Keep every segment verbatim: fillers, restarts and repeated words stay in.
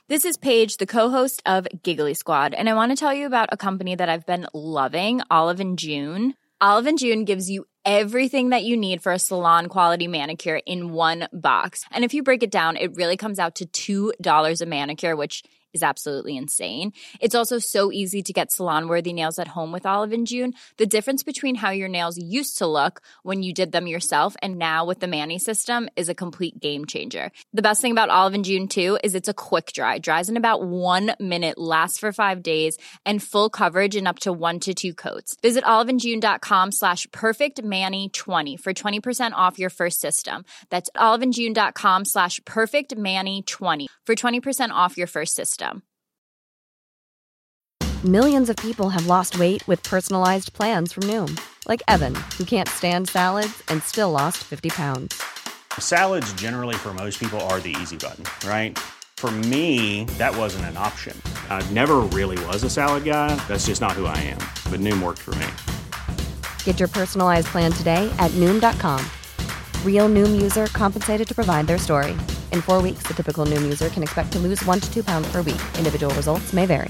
This is Paige, the co-host of Giggly Squad, and I want to tell you about a company that I've been loving, Olive and June. Olive and June gives you everything that you need for a salon-quality manicure in one box. And if you break it down, it really comes out to two dollars a manicure, which is absolutely insane. It's also so easy to get salon-worthy nails at home with Olive and June. The difference between how your nails used to look when you did them yourself and now with the Mani system is a complete game changer. The best thing about Olive and June, too, is it's a quick dry. Dries in about one minute, lasts for five days, and full coverage in up to one to two coats. Visit oliveandjune.com slash perfectmani20 for twenty percent off your first system. That's oliveandjune.com slash perfectmani20 for twenty percent off your first system. Millions of people have lost weight with personalized plans from Noom. Like Evan, who can't stand salads and still lost fifty pounds. Salads generally for most people are the easy button, right? For me, that wasn't an option. I never really was a salad guy. That's just not who I am. But Noom worked for me. Get your personalized plan today at Noom dot com. Real Noom user compensated to provide their story. In four weeks, the typical Noom user can expect to lose one to two pounds per week. Individual results may vary.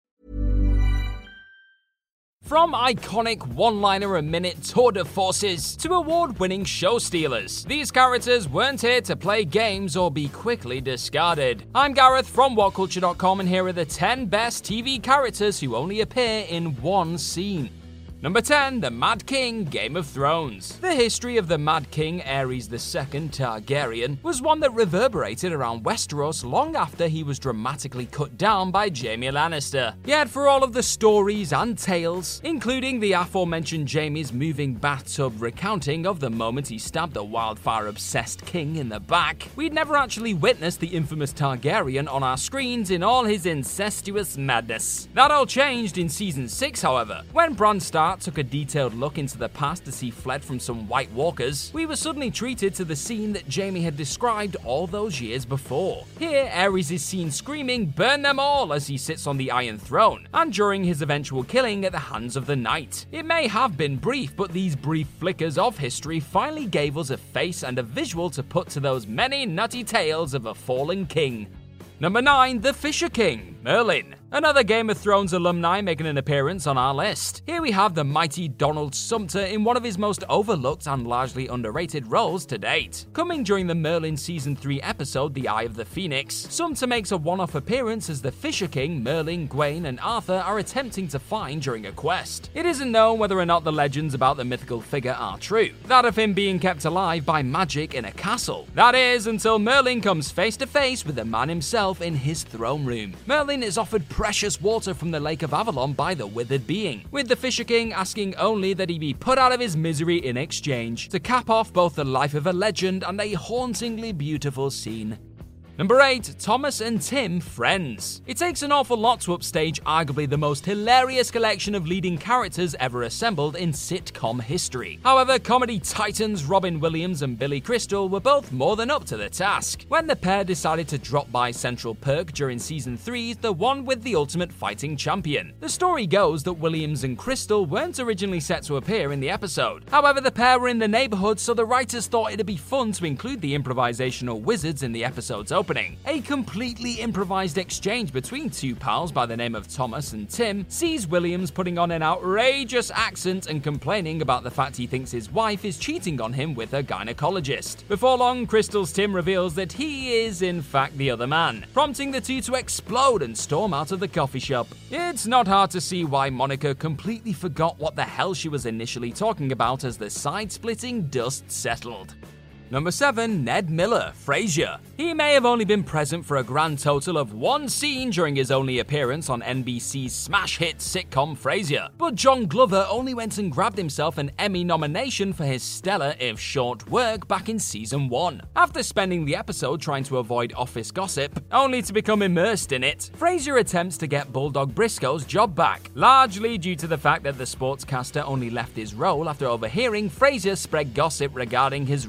From iconic one-liner-a-minute tour de forces to award-winning show stealers, these characters weren't here to play games or be quickly discarded. I'm Gareth from what culture dot com, and here are the ten best T V characters who only appear in one scene. Number ten, the Mad King, Game of Thrones. The history of the Mad King, Aerys the Second Targaryen, was one that reverberated around Westeros long after he was dramatically cut down by Jaime Lannister. Yet for all of the stories and tales, including the aforementioned Jaime's moving bathtub recounting of the moment he stabbed the wildfire-obsessed king in the back, we'd never actually witnessed the infamous Targaryen on our screens in all his incestuous madness. That all changed in Season six, however, when Bran Stark took a detailed look into the past as he fled from some White Walkers. We were suddenly treated to the scene that Jaime had described all those years before. Here, Aerys is seen screaming, "Burn them all!" as he sits on the Iron Throne, and during his eventual killing at the hands of the Night. It may have been brief, but these brief flickers of history finally gave us a face and a visual to put to those many nutty tales of a fallen king. Number nine, the Fisher King, Merlin. Another Game of Thrones alumni making an appearance on our list. Here we have the mighty Donald Sumter in one of his most overlooked and largely underrated roles to date. Coming during the Merlin Season three episode, The Eye of the Phoenix, Sumter makes a one-off appearance as the Fisher King Merlin, Gawain, and Arthur are attempting to find during a quest. It isn't known whether or not the legends about the mythical figure are true. That of him being kept alive by magic in a castle. That is, until Merlin comes face to face with the man himself in his throne room. Merlin is offered precious water from the Lake of Avalon by the Withered Being, with the Fisher King asking only that he be put out of his misery in exchange, to cap off both the life of a legend and a hauntingly beautiful scene. Number eight, Thomas and Tim, Friends. It takes an awful lot to upstage arguably the most hilarious collection of leading characters ever assembled in sitcom history. However, comedy titans Robin Williams and Billy Crystal were both more than up to the task when the pair decided to drop by Central Perk during Season three's The One with the Ultimate Fighting Champion. The story goes that Williams and Crystal weren't originally set to appear in the episode. However, the pair were in the neighborhood, so the writers thought it'd be fun to include the improvisational wizards in the episode's opening. A completely improvised exchange between two pals by the name of Thomas and Tim sees Williams putting on an outrageous accent and complaining about the fact he thinks his wife is cheating on him with a gynecologist. Before long, Crystal's Tim reveals that he is in fact the other man, prompting the two to explode and storm out of the coffee shop. It's not hard to see why Monica completely forgot what the hell she was initially talking about as the side-splitting dust settled. Number seven, Ned Miller, Frasier. He may have only been present for a grand total of one scene during his only appearance on N B C's smash hit sitcom Frasier, but John Glover only went and grabbed himself an Emmy nomination for his stellar, if short, work back in Season one. After spending the episode trying to avoid office gossip, only to become immersed in it, Frasier attempts to get Bulldog Briscoe's job back, largely due to the fact that the sportscaster only left his role after overhearing Frasier spread gossip regarding his rumored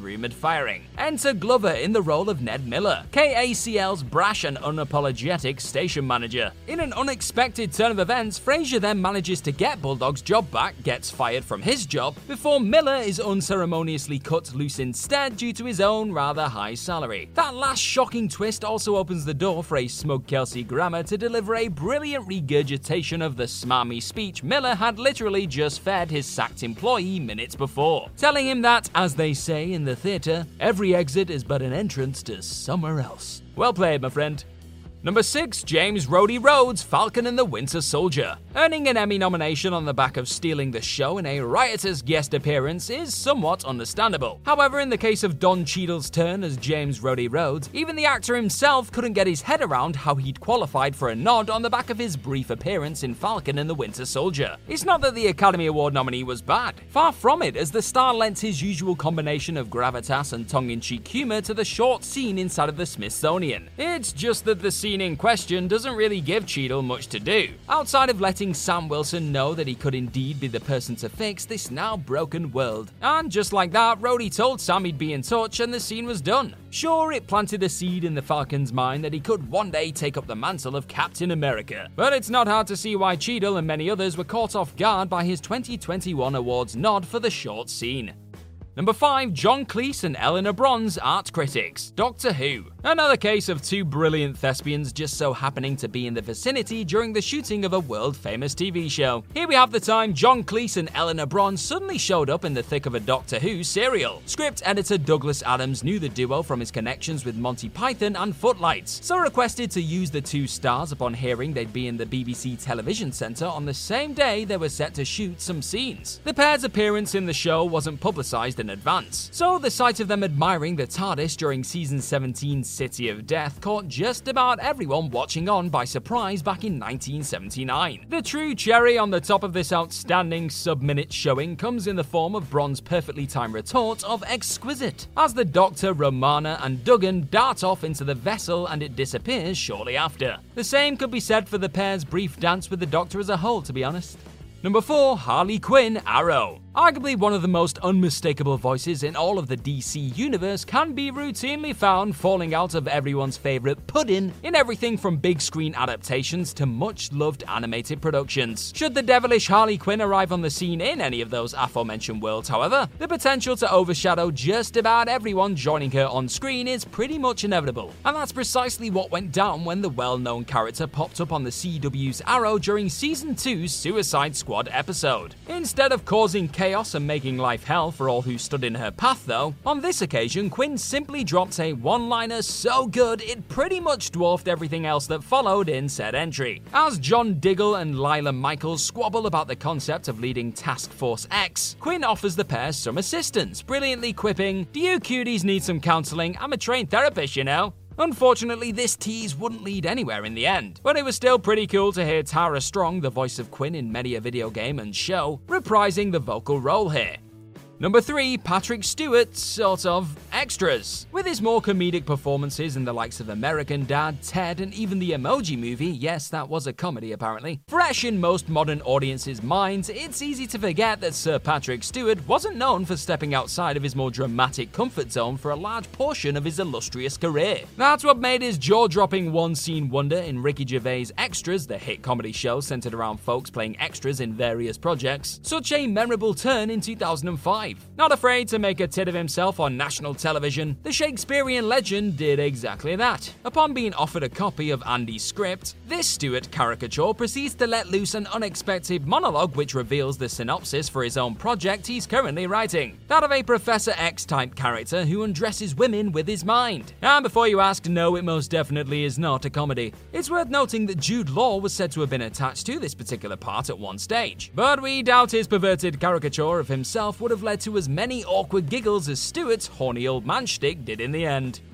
backfiring. Enter Glover in the role of Ned Miller, K A C L's brash and unapologetic station manager. In an unexpected turn of events, Frasier then manages to get Bulldog's job back, gets fired from his job, before Miller is unceremoniously cut loose instead due to his own rather high salary. That last shocking twist also opens the door for a smug Kelsey Grammer to deliver a brilliant regurgitation of the smarmy speech Miller had literally just fed his sacked employee minutes before, telling him that, as they say in the theatre, every exit is but an entrance to somewhere else. Well played, my friend. Number six, James Rhodey Rhodes, Falcon and the Winter Soldier. Earning an Emmy nomination on the back of stealing the show in a riotous guest appearance is somewhat understandable. However, in the case of Don Cheadle's turn as James Rhodey Rhodes, even the actor himself couldn't get his head around how he'd qualified for a nod on the back of his brief appearance in Falcon and the Winter Soldier. It's not that the Academy Award nominee was bad. Far from it, as the star lent his usual combination of gravitas and tongue-in-cheek humor to the short scene inside of the Smithsonian. It's just that the scene in question doesn't really give Cheadle much to do, outside of letting Sam Wilson know that he could indeed be the person to fix this now broken world. And just like that, Rhodey told Sam he'd be in touch and the scene was done. Sure, it planted a seed in the Falcon's mind that he could one day take up the mantle of Captain America, but it's not hard to see why Cheadle and many others were caught off guard by his twenty twenty-one awards nod for the short scene. Number five, John Cleese and Eleanor Bronze, art critics. Doctor Who. Another case of two brilliant thespians just so happening to be in the vicinity during the shooting of a world-famous T V show. Here we have the time John Cleese and Eleanor Bronze suddenly showed up in the thick of a Doctor Who serial. Script editor Douglas Adams knew the duo from his connections with Monty Python and Footlights, so requested to use the two stars upon hearing they'd be in the B B C Television Centre on the same day they were set to shoot some scenes. The pair's appearance in the show wasn't publicised in advance, so the sight of them admiring the TARDIS during season seventeen's City of Death caught just about everyone watching on by surprise back in nineteen seventy-nine. The true cherry on the top of this outstanding sub-minute showing comes in the form of Bronze's perfectly timed retort of exquisite, as the Doctor, Romana and Duggan dart off into the vessel and it disappears shortly after. The same could be said for the pair's brief dance with the Doctor as a whole, to be honest. Number four, Harley Quinn, Arrow. Arguably one of the most unmistakable voices in all of the D C universe can be routinely found falling out of everyone's favourite pudding in everything from big screen adaptations to much-loved animated productions. Should the devilish Harley Quinn arrive on the scene in any of those aforementioned worlds, however, the potential to overshadow just about everyone joining her on screen is pretty much inevitable. And that's precisely what went down when the well-known character popped up on the C W's Arrow during Season two's Suicide Squad episode. Instead of causing chaos Chaos and making life hell for all who stood in her path though, on this occasion Quinn simply dropped a one-liner so good it pretty much dwarfed everything else that followed in said entry. As John Diggle and Lila Michaels squabble about the concept of leading Task Force X, Quinn offers the pair some assistance, brilliantly quipping, "Do you cuties need some counselling? I'm a trained therapist, you know." Unfortunately, this tease wouldn't lead anywhere in the end, but it was still pretty cool to hear Tara Strong, the voice of Quinn in many a video game and show, reprising the vocal role here. Number three, Patrick Stewart, sort of, extras. With his more comedic performances in the likes of American Dad, Ted, and even the Emoji Movie, yes, that was a comedy apparently, fresh in most modern audiences' minds, it's easy to forget that Sir Patrick Stewart wasn't known for stepping outside of his more dramatic comfort zone for a large portion of his illustrious career. That's what made his jaw-dropping one-scene wonder in Ricky Gervais' Extras, the hit comedy show centered around folks playing extras in various projects, such a memorable turn in two thousand five. Not afraid to make a tit of himself on national television, the Shakespearean legend did exactly that. Upon being offered a copy of Andy's script, this Stewart caricature proceeds to let loose an unexpected monologue which reveals the synopsis for his own project he's currently writing, that of a Professor X-type character who undresses women with his mind. And before you ask, no, it most definitely is not a comedy. It's worth noting that Jude Law was said to have been attached to this particular part at one stage, but we doubt his perverted caricature of himself would have led to as many awkward giggles as Stewart's horny old man shtick did in the end.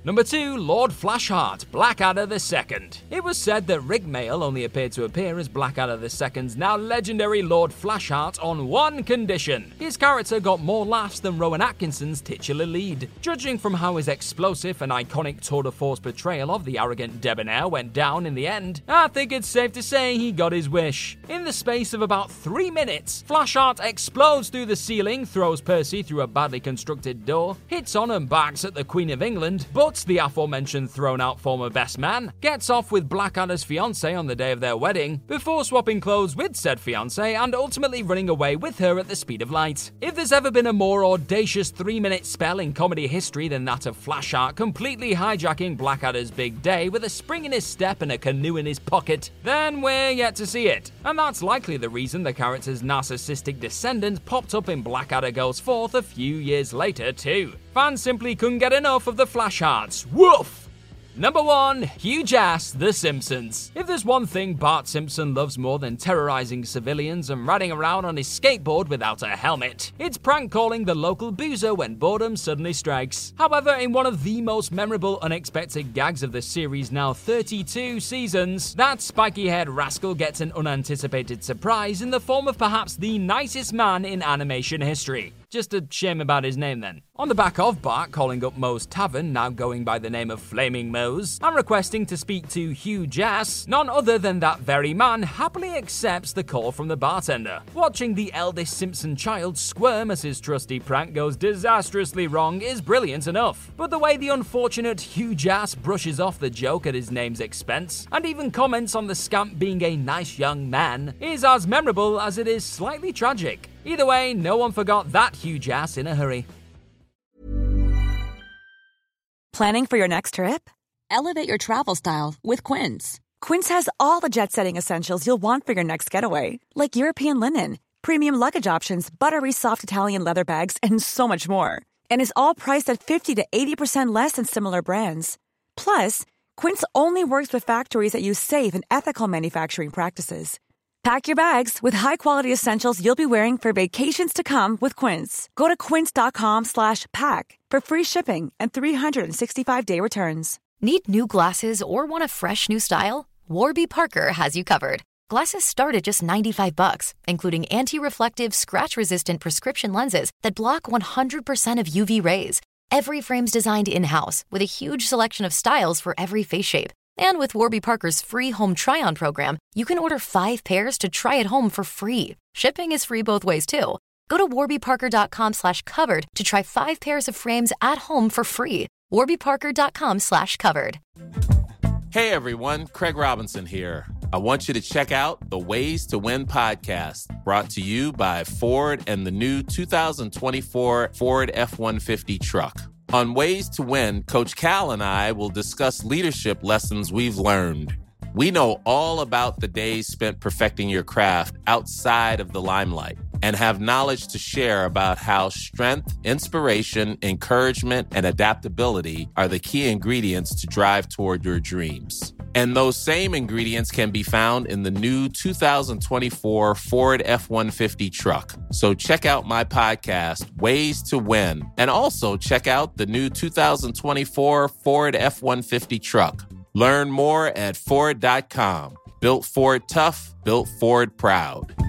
Number two, Lord Flashheart, Blackadder the Second. It was said that Rick Mayall only appeared to appear as Blackadder the Second's now legendary Lord Flashheart on one condition. His character got more laughs than Rowan Atkinson's titular lead. Judging from how his explosive and iconic tour de force portrayal of the arrogant debonair went down in the end, I think it's safe to say he got his wish. In the space of about three minutes, Flashheart explodes through the ceiling, throws Percy through a badly constructed door, hits on and backs at the Queen of England, butts the aforementioned thrown-out former best man, gets off with Blackadder's fiancée on the day of their wedding, before swapping clothes with said fiancée and ultimately running away with her at the speed of light. If there's ever been a more audacious three-minute spell in comedy history than that of Flashheart completely hijacking Blackadder's big day with a spring in his step and a canoe in his pocket, then we're yet to see it. And that's likely the reason the character's narcissistic descendant popped up in Blackadder Goes Forth a few years later too. Fans simply couldn't get enough of the Flashhearts. Woof! Number one, Huge Ass, The Simpsons. If there's one thing Bart Simpson loves more than terrorizing civilians and riding around on his skateboard without a helmet, it's prank calling the local boozer when boredom suddenly strikes. However, in one of the most memorable unexpected gags of the series' now thirty-two seasons, that spiky-haired rascal gets an unanticipated surprise in the form of perhaps the nicest man in animation history. Just a shame about his name then. On the back of Bart calling up Moe's Tavern, now going by the name of Flaming Moe's, and requesting to speak to Huge Ass, none other than that very man happily accepts the call from the bartender. Watching the eldest Simpson child squirm as his trusty prank goes disastrously wrong is brilliant enough, but the way the unfortunate Huge Ass brushes off the joke at his name's expense, and even comments on the scamp being a nice young man, is as memorable as it is slightly tragic. Either way, no one forgot that Huge Ass in a hurry. Planning for your next trip? Elevate your travel style with Quince. Quince has all the jet-setting essentials you'll want for your next getaway, like European linen, premium luggage options, buttery soft Italian leather bags, and so much more. And is all priced at fifty to eighty percent less than similar brands. Plus, Quince only works with factories that use safe and ethical manufacturing practices. Pack your bags with high-quality essentials you'll be wearing for vacations to come with Quince. Go to quince.com slash pack for free shipping and three sixty-five day returns. Need new glasses or want a fresh new style? Warby Parker has you covered. Glasses start at just ninety-five bucks, including anti-reflective, scratch-resistant prescription lenses that block one hundred percent of U V rays. Every frame's designed in-house with a huge selection of styles for every face shape. And with Warby Parker's free home try-on program, you can order five pairs to try at home for free. Shipping is free both ways, too. Go to warbyparker.com slash covered to try five pairs of frames at home for free. warbyparker.com slash covered. Hey, everyone. Craig Robinson here. I want you to check out the Ways to Win podcast, brought to you by Ford and the new two thousand twenty-four Ford F one fifty truck. On Ways to Win, Coach Cal and I will discuss leadership lessons we've learned. We know all about the days spent perfecting your craft outside of the limelight and have knowledge to share about how strength, inspiration, encouragement, and adaptability are the key ingredients to drive toward your dreams. And those same ingredients can be found in the new two thousand twenty-four Ford F one fifty truck. So check out my podcast, Ways to Win, and also check out the new two thousand twenty-four Ford F one fifty truck. Learn more at Ford dot com. Built Ford tough, built Ford proud.